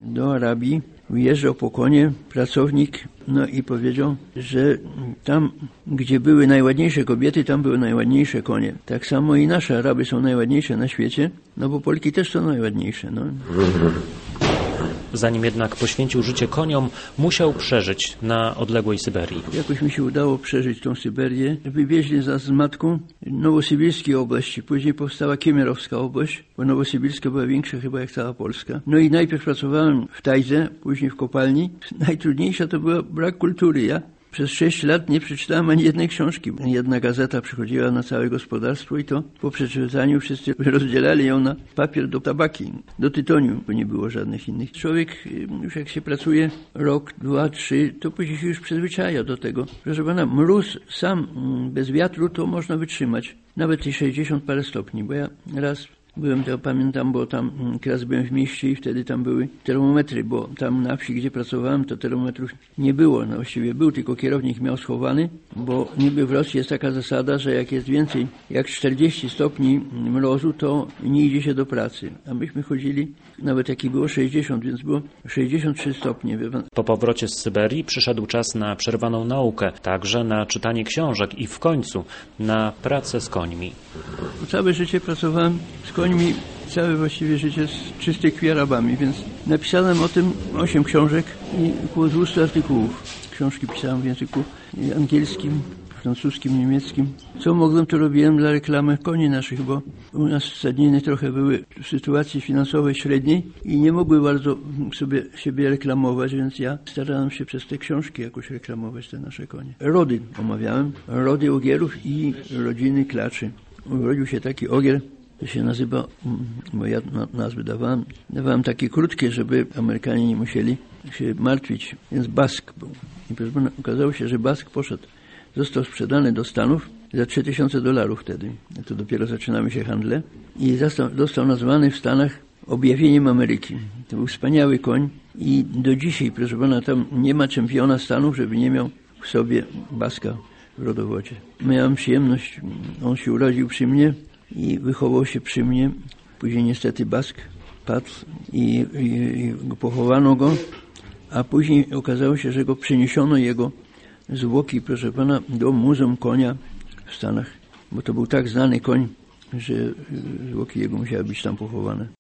do Arabii, wyjeżdżał po konie pracownik, no i powiedział, że tam, gdzie były najładniejsze kobiety, tam były najładniejsze konie. Tak samo i nasze Araby są najładniejsze na świecie, no bo Polki też są najładniejsze. No. Zanim jednak poświęcił życie koniom, musiał przeżyć na odległej Syberii. Jakoś mi się udało przeżyć tą Syberię. Wywieźli nas z matką Nowosybirskiej oblasti. Później powstała Kiemirowska obłaść, bo Nowosybirska była większa chyba jak cała Polska. No i najpierw pracowałem w Tajdze, później w kopalni. Najtrudniejsza to był brak kultury. Ja przez 6 lat nie przeczytałem ani jednej książki. Jedna gazeta przychodziła na całe gospodarstwo i to po przeczytaniu wszyscy rozdzielali ją na papier do tabaki, do tytoniu, bo nie było żadnych innych. Człowiek już jak się pracuje rok, 2, 3, to później się już przyzwyczaja do tego. Proszę pana, mróz sam bez wiatru to można wytrzymać. Nawet i 60 parę stopni, bo ja raz byłem, to pamiętam, bo tam raz byłem w mieście i wtedy tam były termometry, bo tam na wsi, gdzie pracowałem, to termometrów nie było. No właściwie był, tylko kierownik miał schowany, bo niby w Rosji jest taka zasada, że jak jest więcej jak 40 stopni mrozu, to nie idzie się do pracy. A myśmy chodzili, nawet jaki było 60, więc było 63 stopnie. Po powrocie z Syberii przyszedł czas na przerwaną naukę, także na czytanie książek i w końcu na pracę z końmi. Całe życie pracowałem z końmi, całe właściwie życie z czystej krwi Arabami, więc napisałem o tym 8 książek i około 200 artykułów. Książki pisałem w języku angielskim, francuskim, niemieckim. Co mogłem, to robiłem dla reklamy koni naszych, bo u nas stadniny trochę były w sytuacji finansowej średniej i nie mogły bardzo siebie reklamować, więc ja starałem się przez te książki jakoś reklamować te nasze konie. Rody omawiałem, rody ogierów i rodziny klaczy. Urodził się taki ogier, to się nazywa, bo ja nazwy dawałem takie krótkie, żeby Amerykanie nie musieli się martwić, więc Bask był. I proszę pana, okazało się, że Bask poszedł. Został sprzedany do Stanów za $3000 wtedy. To dopiero zaczynamy się handle. I został nazwany w Stanach objawieniem Ameryki. To był wspaniały koń i do dzisiaj, proszę pana, tam nie ma czempiona Stanów, żeby nie miał w sobie Baska w rodowodzie. Miałem przyjemność, on się urodził przy mnie i wychował się przy mnie. Później niestety Bask padł i pochowano go, a później okazało się, że go przeniesiono jego zwłoki, proszę pana, do Muzeum Konia w Stanach, bo to był tak znany koń, że zwłoki jego musiały być tam pochowane.